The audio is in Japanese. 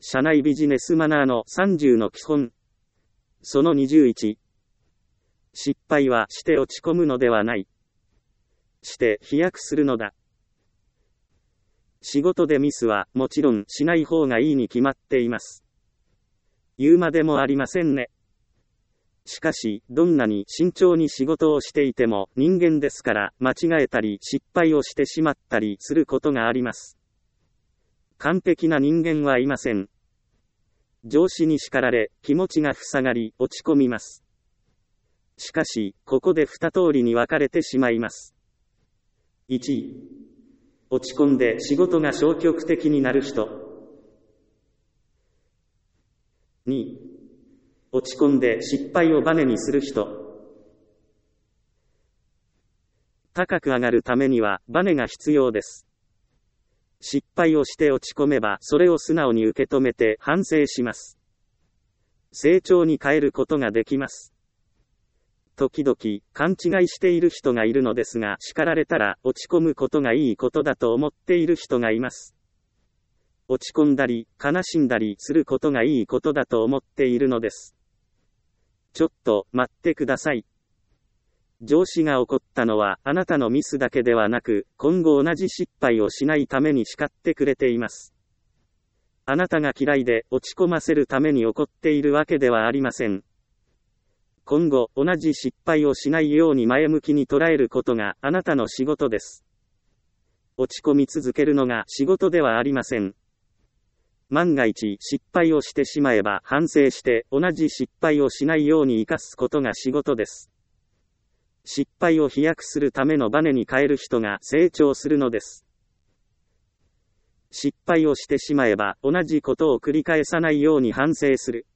社内ビジネスマナーの30の基本。その21。失敗はして落ち込むのではない。して飛躍するのだ。仕事でミスはもちろんしない方がいいに決まっています。言うまでもありませんね。しかし、どんなに慎重に仕事をしていても人間ですから間違えたり失敗をしてしまったりすることがあります。完璧な人間はいません。上司に叱られ、気持ちが塞がり、落ち込みます。しかし、ここで二通りに分かれてしまいます。1、落ち込んで仕事が消極的になる人。2、落ち込んで失敗をバネにする人。高く上がるためにはバネが必要です。失敗をして落ち込めばそれを素直に受け止めて反省します。成長に変えることができます。時々勘違いしている人がいるのですが、叱られたら落ち込むことがいいことだと思っている人がいます。落ち込んだり悲しんだりすることがいいことだと思っているのです。ちょっと待ってください。上司が怒ったのはあなたのミスだけではなく、今後同じ失敗をしないために叱ってくれています。あなたが嫌いで落ち込ませるために怒っているわけではありません。今後同じ失敗をしないように前向きに捉えることがあなたの仕事です。落ち込み続けるのが仕事ではありません。万が一失敗をしてしまえば反省して同じ失敗をしないように生かすことが仕事です。失敗を飛躍するためのバネに変える人が成長するのです。失敗をしてしまえば同じことを繰り返さないように反省する。